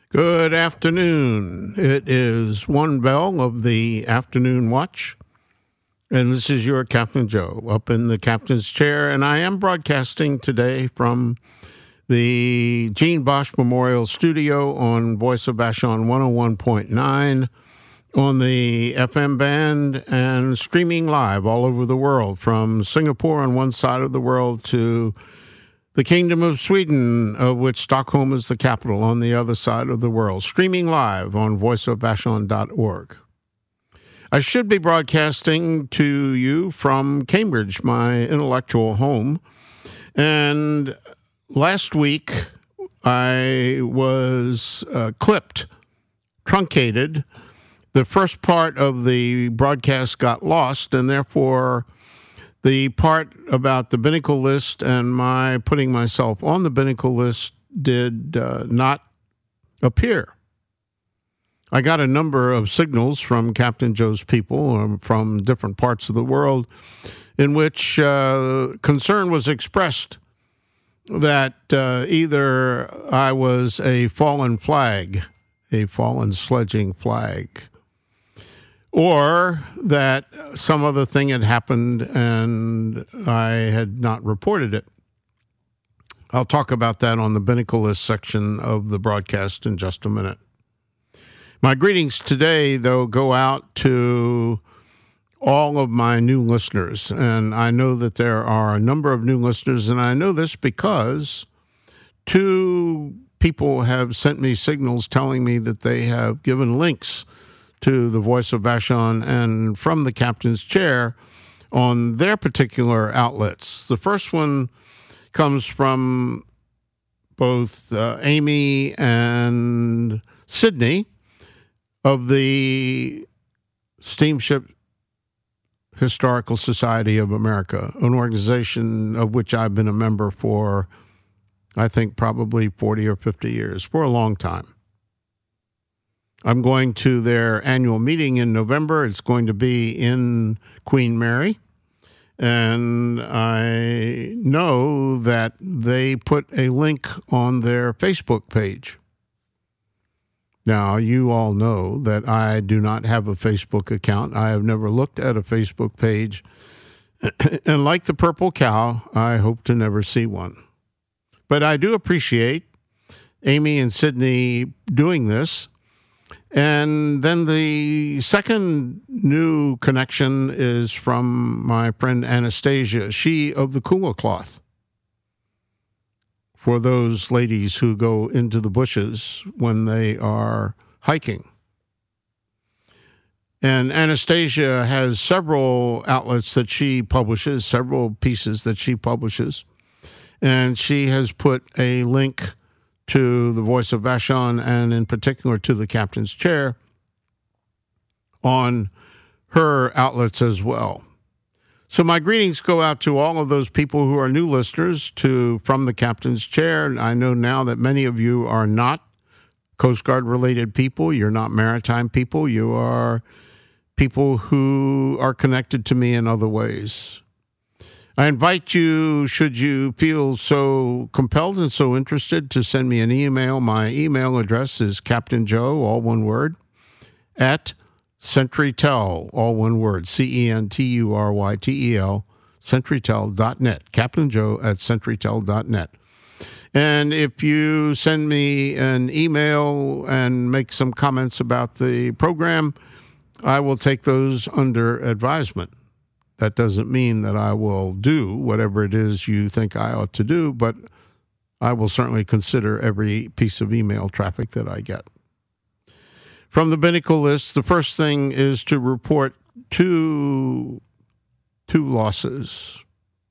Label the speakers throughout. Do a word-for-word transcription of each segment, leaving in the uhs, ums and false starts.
Speaker 1: Good afternoon. It is one bell of the afternoon watch, and this is your Captain Joe up in the captain's chair, and I am broadcasting today from the Gene Bosch Memorial Studio on Voice of Vashon one oh one point nine on the F M band and streaming live all over the world, from Singapore on one side of the world to the Kingdom of Sweden, of which Stockholm is the capital, on the other side of the world, streaming live on voice of vashon dot org. I should be broadcasting to you from Cambridge, my intellectual home. And last week, I was uh, clipped, truncated. The first part of the broadcast got lost, and therefore the part about the Binnacle list and my putting myself on the Binnacle list did uh, not appear. I got a number of signals from Captain Joe's people um, from different parts of the world in which uh, concern was expressed that uh, either I was a fallen flag, a fallen sledging flag, or that some other thing had happened and I had not reported it. I'll talk about that on the Binnacle list section of the broadcast in just a minute. My greetings today, though, go out to all of my new listeners, and I know that there are a number of new listeners, and I know this because two people have sent me signals telling me that they have given links to the Voice of Vashon and from the captain's chair on their particular outlets. The first one comes from both uh, Amy and Sydney of the Steamship Historical Society of America, an organization of which I've been a member for, I think, probably forty or fifty years, for a long time. I'm going to their annual meeting in November. It's going to be in Queen Mary. And I know that they put a link on their Facebook page. Now, you all know that I do not have a Facebook account. I have never looked at a Facebook page. And like the Purple Cow, I hope to never see one. But I do appreciate Amy and Sydney doing this. And then the second new connection is from my friend Anastasia, she of the Kula Cloth, for those ladies who go into the bushes when they are hiking. And Anastasia has several outlets that she publishes, several pieces that she publishes, and she has put a link to the Voice of Vashon, and in particular to the Captain's Chair, on her outlets as well. So my greetings go out to all of those people who are new listeners to From the Captain's Chair. I know now that many of you are not Coast Guard-related people. You're not maritime people. You are people who are connected to me in other ways. I invite you, should you feel so compelled and so interested, to send me an email. My email address is captainjoe, all one word, at CentryTel, all one word, C E N T U R Y T E L, CentryTel dot net, captainjoe at CentryTel dot net. And if you send me an email and make some comments about the program, I will take those under advisement. That doesn't mean that I will do whatever it is you think I ought to do, but I will certainly consider every piece of email traffic that I get. From the Binnacle list, the first thing is to report two, two losses.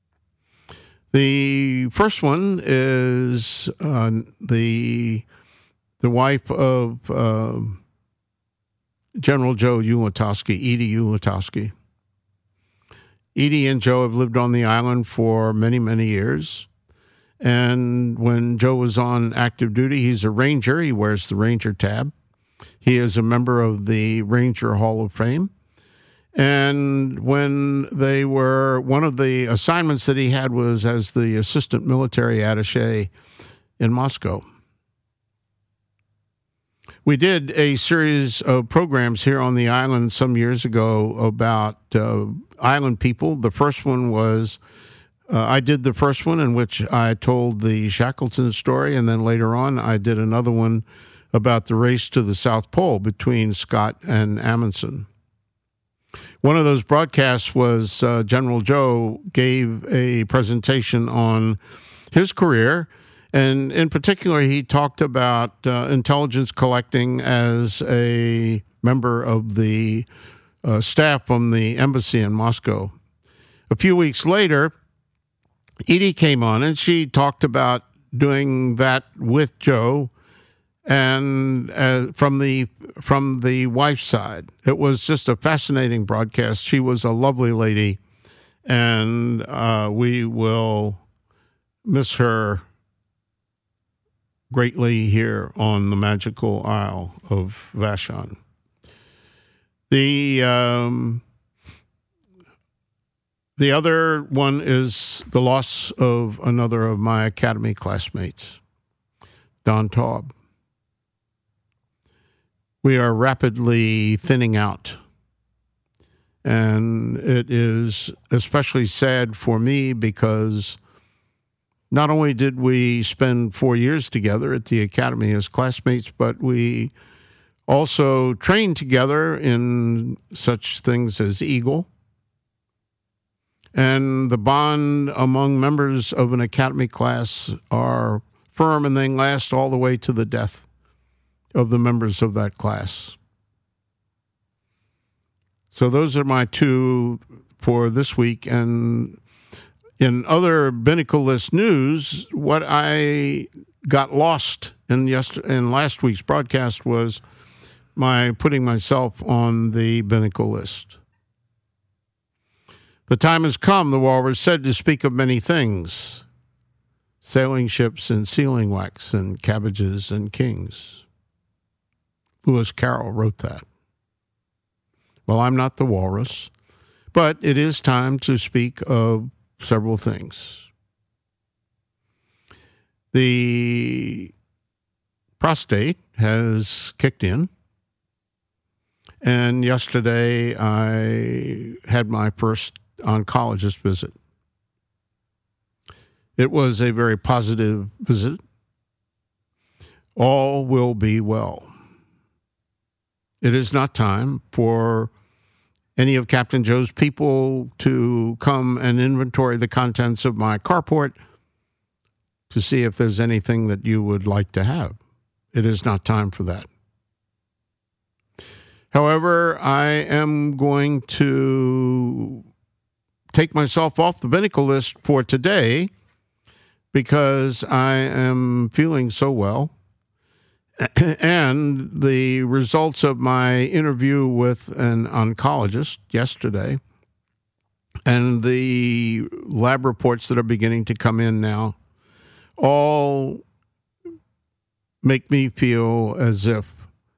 Speaker 1: The first one is uh, the the wife of uh, General Joe Ulatowski, Edie Ulatowski. Edie and Joe have lived on the island for many, many years. And when Joe was on active duty, he's a Ranger. He wears the Ranger tab. He is a member of the Ranger Hall of Fame. And when they were, one of the assignments that he had was as the assistant military attaché in Moscow. We did a series of programs here on the island some years ago about uh, island people. The first one was, uh, I did the first one in which I told the Shackleton story, and then later on I did another one about the race to the South Pole between Scott and Amundsen. One of those broadcasts was uh, General Joe gave a presentation on his career, and in particular, he talked about uh, intelligence collecting as a member of the uh, staff from the embassy in Moscow. A few weeks later, Edie came on, and she talked about doing that with Joe, and uh, from the from the wife's side. It was just a fascinating broadcast. She was a lovely lady, and uh, we will miss her greatly here on the magical Isle of Vashon. The um, the other one is the loss of another of my academy classmates, Don Taub. We are rapidly thinning out, and it is especially sad for me because not only did we spend four years together at the academy as classmates, but we also trained together in such things as Eagle. And the bond among members of an academy class are firm, and they last all the way to the death of the members of that class. So those are my two for this week. And in other Binnacle List news, what I got lost in yesterday, in last week's broadcast was my putting myself on the Binnacle List. The time has come, the Walrus said, to speak of many things: sailing ships and sealing wax and cabbages and kings. Lewis Carroll wrote that. Well, I'm not the Walrus, but it is time to speak of several things. The prostate has kicked in, and yesterday I had my first oncologist visit. It was a very positive visit. All will be well. It is not time for any of Captain Joe's people to come and inventory the contents of my carport to see if there's anything that you would like to have. It is not time for that. However, I am going to take myself off the Binnacle List for today because I am feeling so well. And the results of my interview with an oncologist yesterday and the lab reports that are beginning to come in now all make me feel as if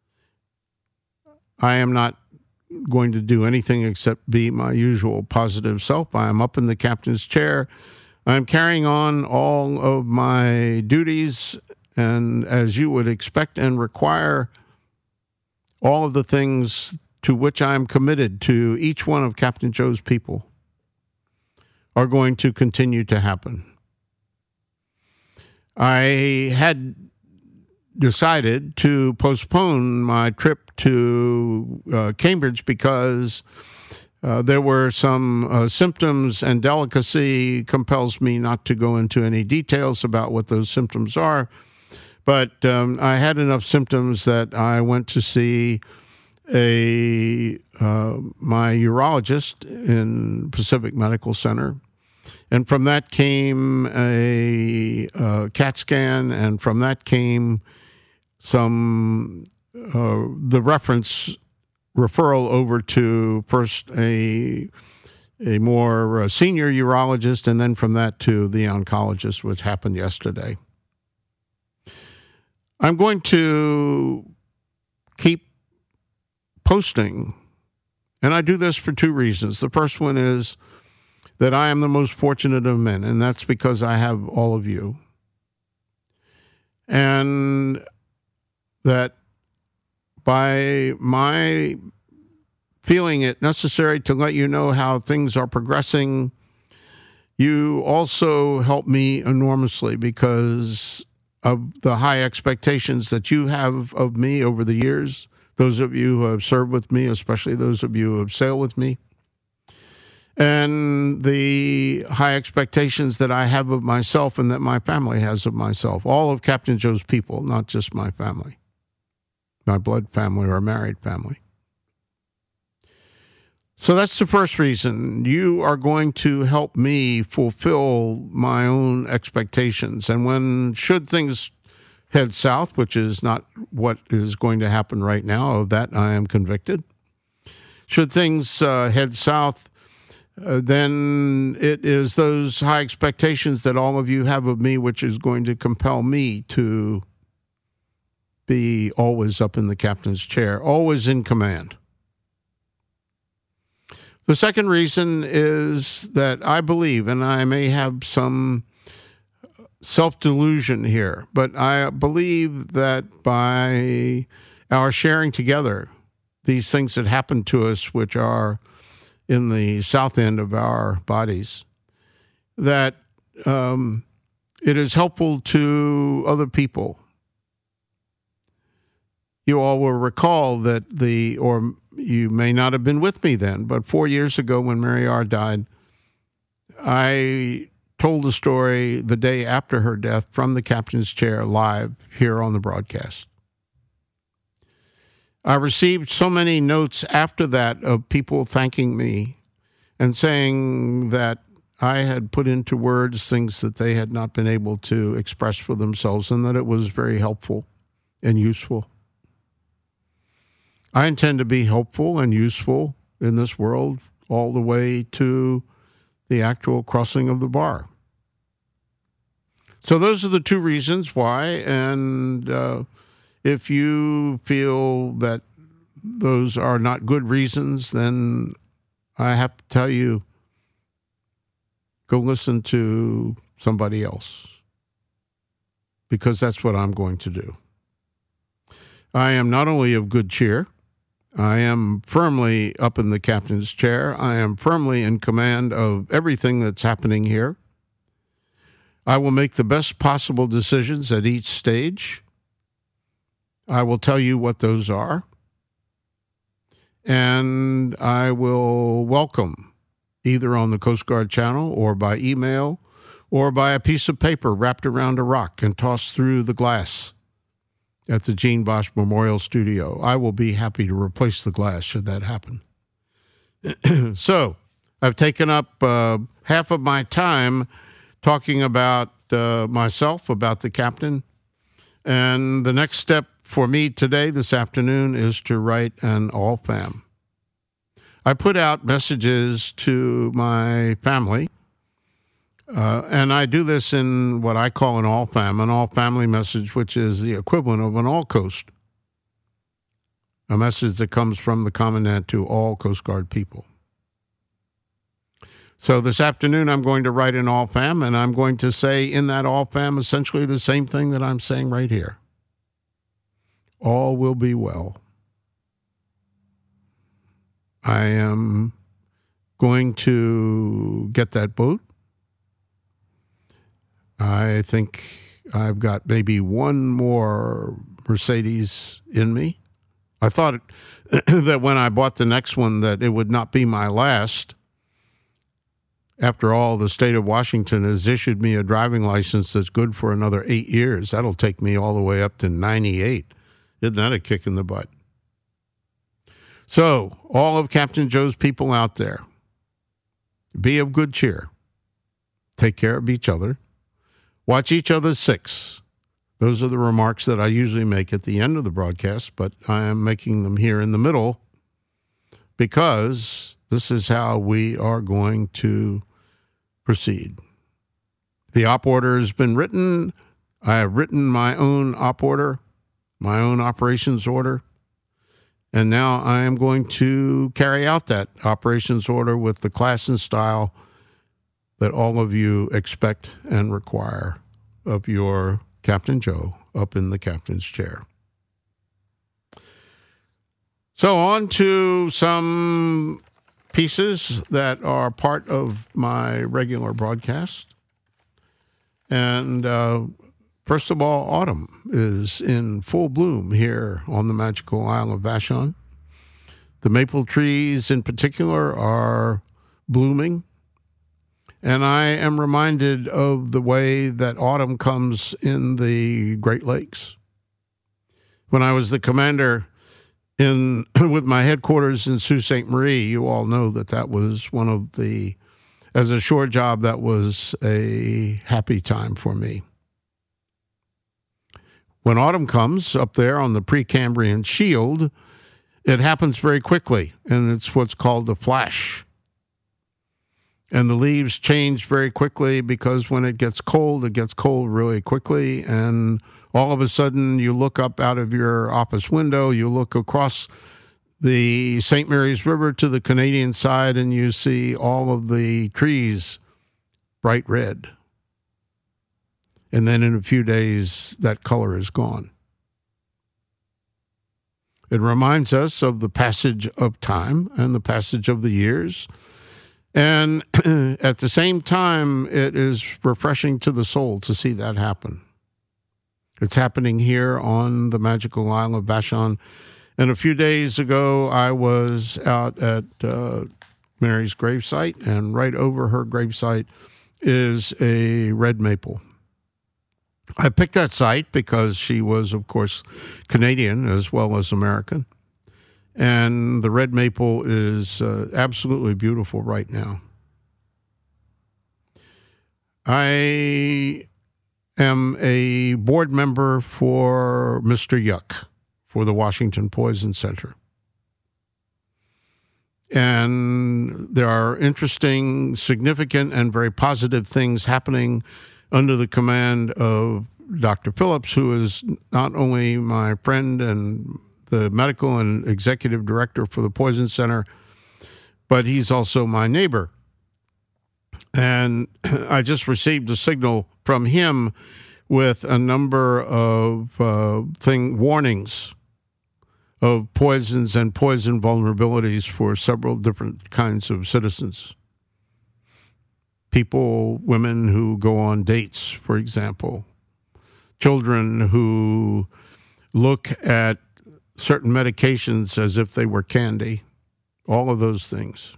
Speaker 1: I am not going to do anything except be my usual positive self. I am up in the captain's chair. I'm carrying on all of my duties, and as you would expect and require, all of the things to which I'm committed to each one of Captain Joe's people are going to continue to happen. I had decided to postpone my trip to uh, Cambridge because uh, there were some uh, symptoms, and delicacy compels me not to go into any details about what those symptoms are. But um, I had enough symptoms that I went to see a uh, my urologist in Pacific Medical Center. And from that came a uh, CAT scan, and from that came some uh, the reference referral over to first a a more uh, senior urologist, and then from that to the oncologist, which happened yesterday. I'm going to keep posting, and I do this for two reasons. The first one is that I am the most fortunate of men, and that's because I have all of you. And that by my feeling it necessary to let you know how things are progressing, you also help me enormously because of the high expectations that you have of me over the years, those of you who have served with me, especially those of you who have sailed with me, and the high expectations that I have of myself and that my family has of myself. All of Captain Joe's people, not just my family, my blood family or married family. So that's the first reason. You are going to help me fulfill my own expectations. And when, should things head south, which is not what is going to happen right now, of that I am convicted. Should things uh, head south, uh, then it is those high expectations that all of you have of me, which is going to compel me to be always up in the captain's chair, always in command. The second reason is that I believe, and I may have some self-delusion here, but I believe that by our sharing together these things that happen to us, which are in the south end of our bodies, that um, it is helpful to other people. You all will recall that the, or you may not have been with me then, but four years ago when Mary R. died, I told the story the day after her death from the captain's chair live here on the broadcast. I received so many notes after that of people thanking me and saying that I had put into words things that they had not been able to express for themselves and that it was very helpful and useful. I intend to be helpful and useful in this world all the way to the actual crossing of the bar. So those are the two reasons why, and uh, if you feel that those are not good reasons, then I have to tell you, go listen to somebody else, because that's what I'm going to do. I am not only of good cheer, I am firmly up in the captain's chair. I am firmly in command of everything that's happening here. I will make the best possible decisions at each stage. I will tell you what those are. And I will welcome, either on the Coast Guard channel or by email or by a piece of paper wrapped around a rock and tossed through the glass at the Gene Bosch Memorial Studio. I will be happy to replace the glass should that happen. So I've taken up uh, half of my time talking about uh, myself, about the captain. And the next step for me today, this afternoon, is to write an all-fam. I put out messages to my family, uh, and I do this in what I call an all-fam, an all-family message, which is the equivalent of an all-coast, a message that comes from the Commandant to all Coast Guard people. So this afternoon, I'm going to write an all-fam, and I'm going to say in that all-fam essentially the same thing that I'm saying right here. All will be well. I am going to get that boat. I think I've got maybe one more Mercedes in me. I thought that when I bought the next one that it would not be my last. After all, the state of Washington has issued me a driving license that's good for another eight years. That'll take me all the way up to ninety-eight. Isn't that a kick in the butt? So, all of Captain Joe's people out there, be of good cheer. Take care of each other. Watch each other's six. Those are the remarks that I usually make at the end of the broadcast, but I am making them here in the middle because this is how we are going to proceed. The op order has been written. I have written my own op order, my own operations order, and now I am going to carry out that operations order with the class and style that all of you expect and require of your Captain Joe up in the captain's chair. So on to some pieces that are part of my regular broadcast. And uh, first of all, autumn is in full bloom here on the magical Isle of Vashon. The maple trees in particular are blooming. And I am reminded of the way that autumn comes in the Great Lakes. When I was the commander in with my headquarters in Sault Ste. Marie, you all know that that was one of the, as a shore job, that was a happy time for me. When autumn comes up there on the Precambrian Shield, it happens very quickly, and it's what's called a flash. And the leaves change very quickly because when it gets cold, it gets cold really quickly, and all of a sudden, you look up out of your office window, you look across the Saint Mary's River to the Canadian side, and you see all of the trees bright red. And then in a few days, that color is gone. It reminds us of the passage of time and the passage of the years. And at the same time, it is refreshing to the soul to see that happen. It's happening here on the magical Isle of Vashon. And a few days ago, I was out at uh, Mary's gravesite, and right over her gravesite is a red maple. I picked that site because she was, of course, Canadian as well as American. And the red maple is uh, absolutely beautiful right now. I am a board member for Mister Yuck, for the Washington Poison Center. And there are interesting, significant, and very positive things happening under the command of Doctor Phillips, who is not only my friend and the medical and executive director for the Poison Center, but he's also my neighbor. And I just received a signal from him with a number of uh, thing warnings of poisons and poison vulnerabilities for several different kinds of citizens. People, women who go on dates, for example. Children who look at certain medications as if they were candy. All of those things.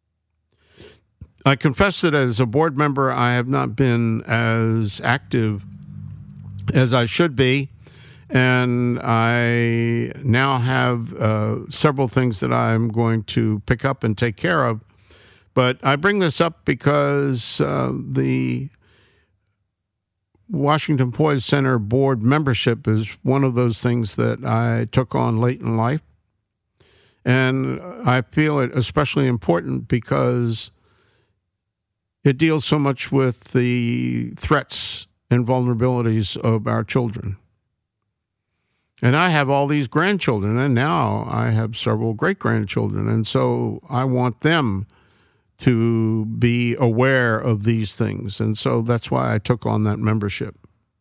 Speaker 1: I confess that as a board member, I have not been as active as I should be, and I now have uh, several things that I'm going to pick up and take care of. But I bring this up because uh, the Washington Poison Center board membership is one of those things that I took on late in life. And I feel it especially important because it deals so much with the threats and vulnerabilities of our children. And I have all these grandchildren, and now I have several great-grandchildren, and so I want them to be aware of these things. And so that's why I took on that membership.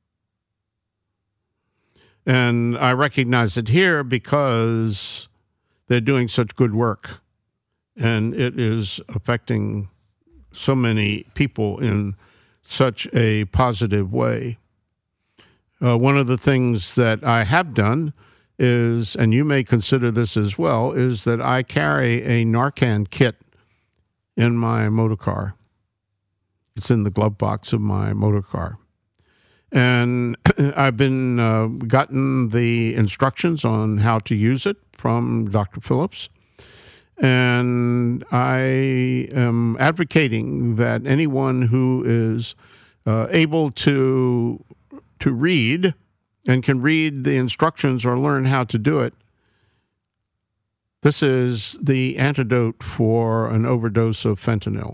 Speaker 1: And I recognize it here because they're doing such good work, and it is affecting so many people in such a positive way. Uh, one of the things that I have done is, and you may consider this as well, is that I carry a Narcan kit in my motor car. It's in the glove box of my motor car. And I've been uh, gotten the instructions on how to use it from Doctor Phillips. And I am advocating that anyone who is uh, able to to read and can read the instructions or learn how to do it, this is the antidote for an overdose of fentanyl.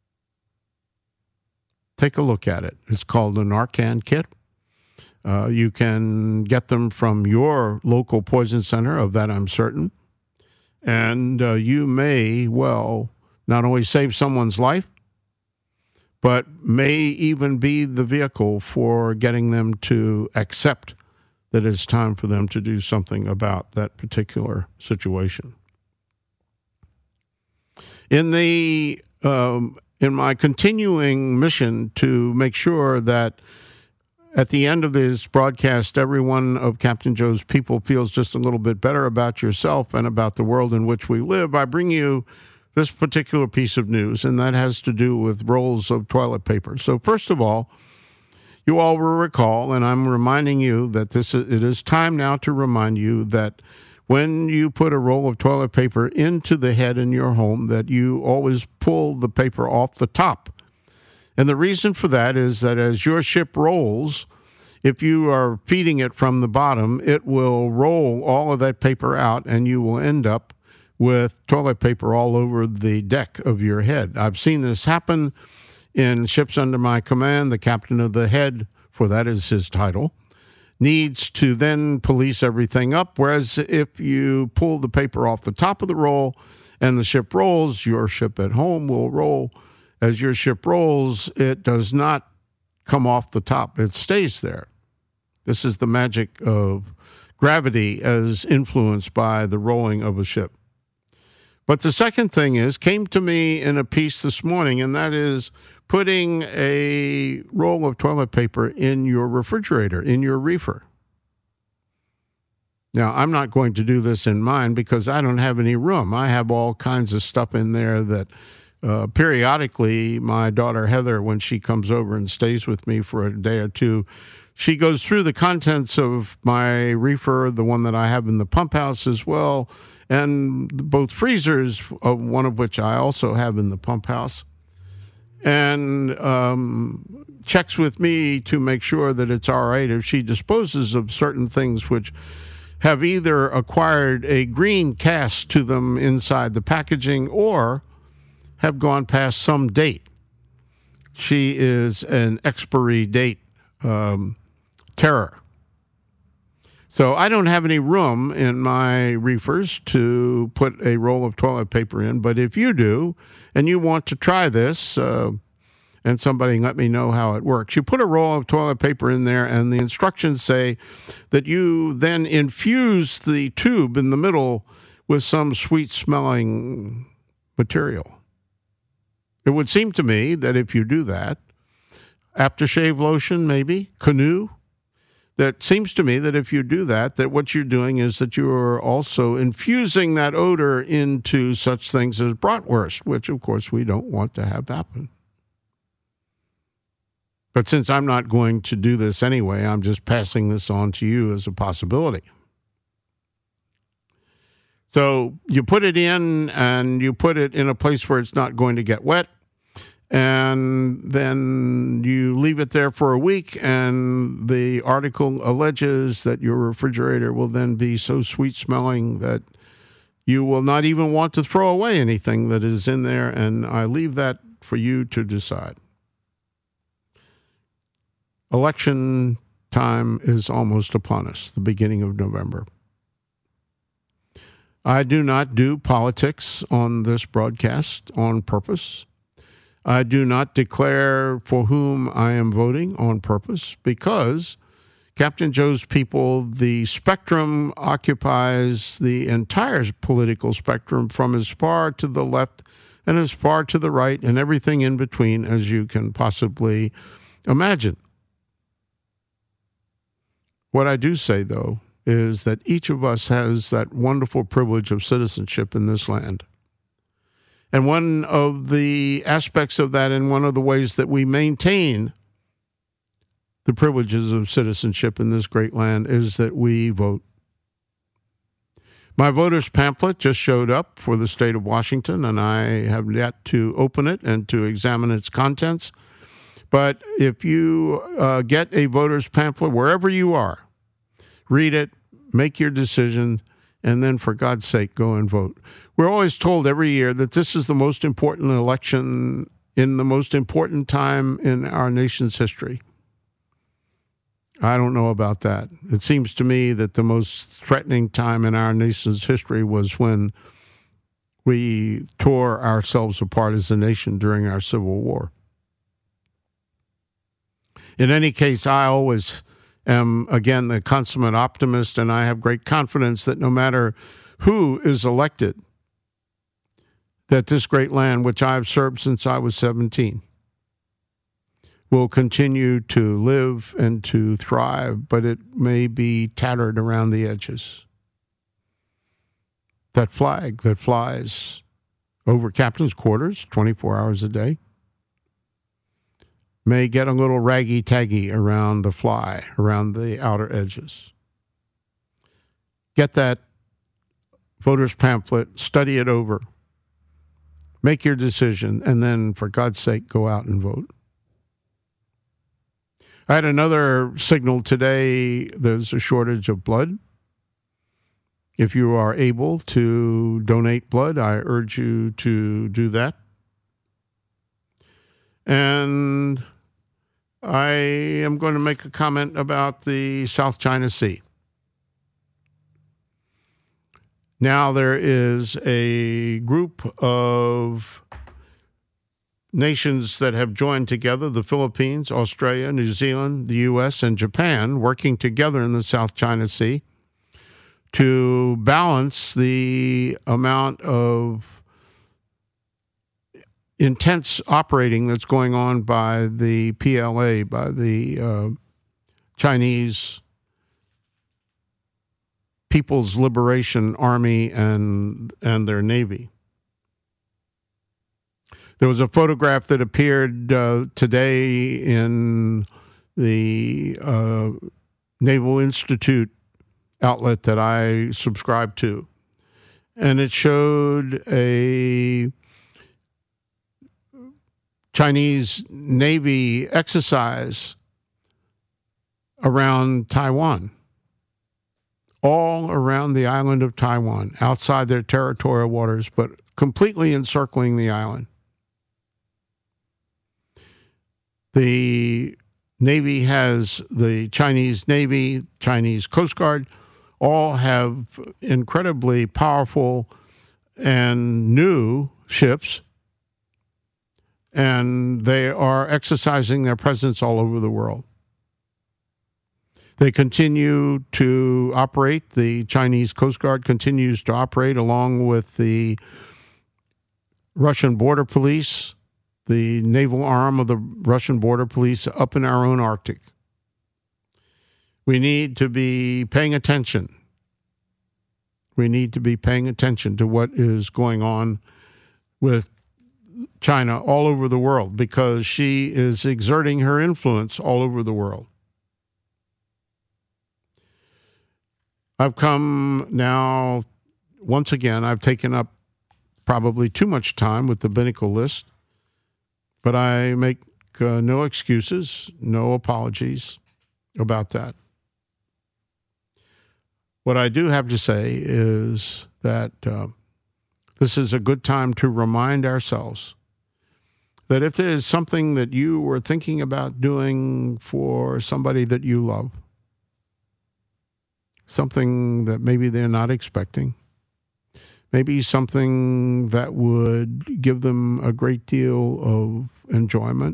Speaker 1: Take a look at it. It's called the Narcan kit. Uh, you can get them from your local poison center, of that I'm certain. And uh, you may, well, not only save someone's life, but may even be the vehicle for getting them to accept that it's time for them to do something about that particular situation. In the um, in my continuing mission to make sure that at the end of this broadcast, every one of Captain Joe's people feels just a little bit better about yourself and about the world in which we live, I bring you this particular piece of news, and that has to do with rolls of toilet paper. So first of all, you all will recall, and I'm reminding you that this is, it is time now to remind you that when you put a roll of toilet paper into the head in your home, that you always pull the paper off the top. And the reason for that is that as your ship rolls, if you are feeding it from the bottom, it will roll all of that paper out, and you will end up with toilet paper all over the deck of your head. I've seen this happen in ships under my command. The captain of the head, for that is his title, needs to then police everything up, whereas if you pull the paper off the top of the roll and the ship rolls, your ship at home will roll. As your ship rolls, it does not come off the top. It stays there. This is the magic of gravity as influenced by the rolling of a ship. But the second thing is, came to me in a piece this morning, and that is putting a roll of toilet paper in your refrigerator, in your reefer. Now, I'm not going to do this in mine because I don't have any room. I have all kinds of stuff in there that Uh, periodically, my daughter Heather, when she comes over and stays with me for a day or two, she goes through the contents of my reefer, the one that I have in the pump house as well, and both freezers, uh, one of which I also have in the pump house, and um, checks with me to make sure that it's all right if she disposes of certain things which have either acquired a green cast to them inside the packaging or have gone past some date. She is an expiry date um, terror. So I don't have any room in my reefers to put a roll of toilet paper in, but if you do, and you want to try this, uh, and somebody let me know how it works, you put a roll of toilet paper in there, and the instructions say that you then infuse the tube in the middle with some sweet-smelling material. It would seem to me that if you do that, aftershave lotion maybe, Canoe, that seems to me that if you do that, that what you're doing is that you are also infusing that odor into such things as bratwurst, which of course we don't want to have happen. But since I'm not going to do this anyway, I'm just passing this on to you as a possibility. So you put it in, and you put it in a place where it's not going to get wet, and then you leave it there for a week, and the article alleges that your refrigerator will then be so sweet-smelling that you will not even want to throw away anything that is in there, and I leave that for you to decide. Election time is almost upon us, the beginning of November. I do not do politics on this broadcast on purpose. I do not declare for whom I am voting on purpose because Captain Joe's people, the spectrum occupies the entire political spectrum from as far to the left and as far to the right and everything in between as you can possibly imagine. What I do say, though, is that each of us has that wonderful privilege of citizenship in this land. And one of the aspects of that, and one of the ways that we maintain the privileges of citizenship in this great land, is that we vote. My voter's pamphlet just showed up for the state of Washington, and I have yet to open it and to examine its contents. But if you uh, get a voter's pamphlet, wherever you are, read it, make your decision, and then, for God's sake, go and vote. We're always told every year that this is the most important election in the most important time in our nation's history. I don't know about that. It seems to me that the most threatening time in our nation's history was when we tore ourselves apart as a nation during our Civil War. In any case, I always am, again, the consummate optimist, and I have great confidence that no matter who is elected, that this great land, which I've served since I was seventeen, will continue to live and to thrive, but it may be tattered around the edges. That flag that flies over captain's quarters twenty-four hours a day may get a little raggy-taggy around the fly, around the outer edges. Get that voter's pamphlet, study it over, make your decision, and then, for God's sake, go out and vote. I had another signal today. There's a shortage of blood. If you are able to donate blood, I urge you to do that. And I am going to make a comment about the South China Sea. Now there is a group of nations that have joined together, the Philippines, Australia, New Zealand, the U S, and Japan, working together in the South China Sea to balance the amount of intense operating that's going on by the P L A, by the uh, Chinese People's Liberation Army and and their Navy. There was a photograph that appeared uh, today in the uh, Naval Institute outlet that I subscribe to, and it showed a Chinese Navy exercise around Taiwan, all around the island of Taiwan, outside their territorial waters, but completely encircling the island. The Navy has the Chinese Navy, Chinese Coast Guard, all have incredibly powerful and new ships, and they are exercising their presence all over the world. They continue to operate. The Chinese Coast Guard continues to operate along with the Russian Border Police, the naval arm of the Russian Border Police up in our own Arctic. We need to be paying attention. We need to be paying attention to what is going on with China all over the world, because she is exerting her influence all over the world. I've come now, once again, I've taken up probably too much time with the Binnacle List, but I make uh, no excuses, no apologies about that. What I do have to say is that uh, this is a good time to remind ourselves that if there is something that you were thinking about doing for somebody that you love, something that maybe they're not expecting, maybe something that would give them a great deal of enjoyment,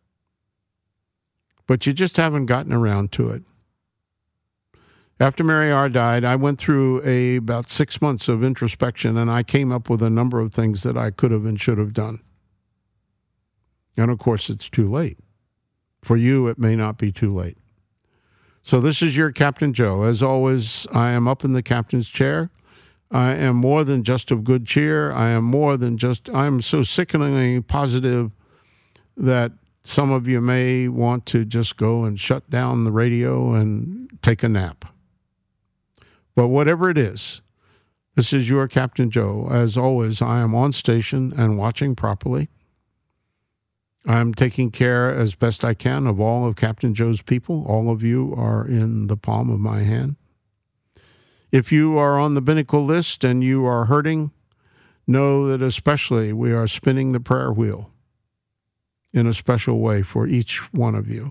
Speaker 1: but you just haven't gotten around to it. After Mary R. died, I went through a about six months of introspection, and I came up with a number of things that I could have and should have done. And of course, it's too late. For you, it may not be too late. So this is your Captain Joe. As always, I am up in the captain's chair. I am more than just of good cheer. I am more than just, I'm so sickeningly positive that some of you may want to just go and shut down the radio and take a nap. But whatever it is, this is your Captain Joe. As always, I am on station and watching properly. I'm taking care as best I can of all of Captain Joe's people. All of you are in the palm of my hand. If you are on the Binnacle List and you are hurting, know that especially we are spinning the prayer wheel in a special way for each one of you.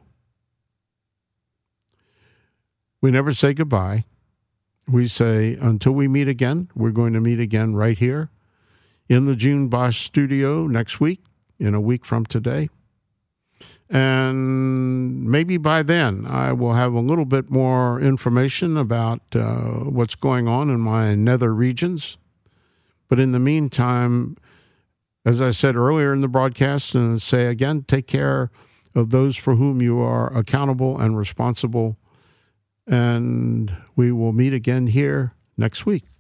Speaker 1: We never say goodbye. We say, until we meet again, we're going to meet again right here in the June Bosch studio next week, in a week from today. And maybe by then I will have a little bit more information about uh, what's going on in my nether regions. But in the meantime, as I said earlier in the broadcast, and say again, take care of those for whom you are accountable and responsible. And we will meet again here next week.